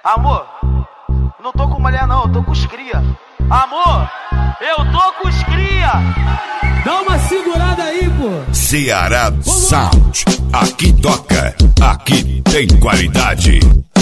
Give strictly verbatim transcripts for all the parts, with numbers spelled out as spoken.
Amor, não tô com mulher não, eu tô com os cria. Amor, eu tô com os cria. Dá uma segurada aí, pô. Ceará Sound. Aqui toca, aqui tem qualidade.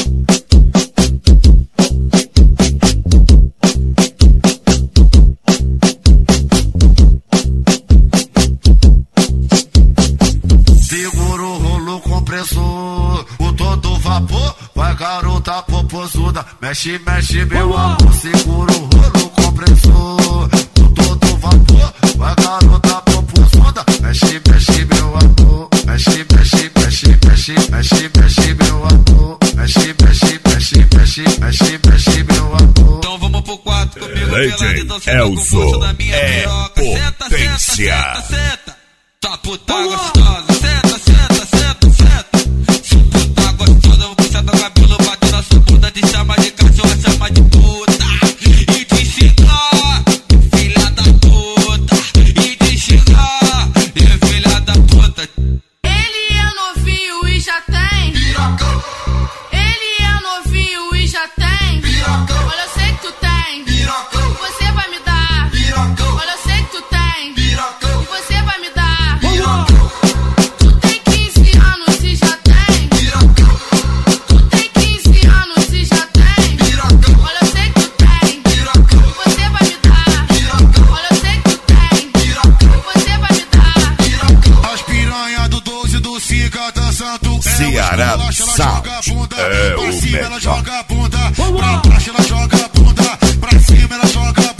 Segura o rolo compressor, o todo vapor, vai garota popozuda, mexe, mexe meu amor. Segura o rolo compressor, o todo vapor, vai garota popozuda, mexe, mexe meu amor. Mexe, mexe, mexe, mexe, mexe, mexe meu amor. Mexe, mexe, mexe, mexe, mexe, mexe meu amor. Então vamos pro quarto comigo, Lady Elzo é potência. Senta, senta, tá puta gostosa. Senta, senta, senta, senta. Se puta gostosa, eu vou puxar teu cabelo, bater na sua bunda, te chama de cachorra, chama de puta. E te xingar, filha da puta. E te xingar, e filha da puta. Ele é novinho e já tem Pirocão, Ele é novinho e já tem pirocão, Olha, eu sei que tu tem pirocão, Você vai me dar pirocão, Olha, eu sei que tu tem pirocão, Você vai me dar pirocão, Tu tem quinze anos e já tem pirocão, Tu tem quinze anos e já tem pirocão, Olha, eu sei que tu tem pirocão, Você vai me dar pirocão, Olha, eu sei que tu tem pirocão, Você vai me dar pirocão. As piranha do doze do Cica dançando. Ceará Sound é o Pra cima ela melhor. joga a bunda, pra baixo ela joga a bunda, pra cima ela joga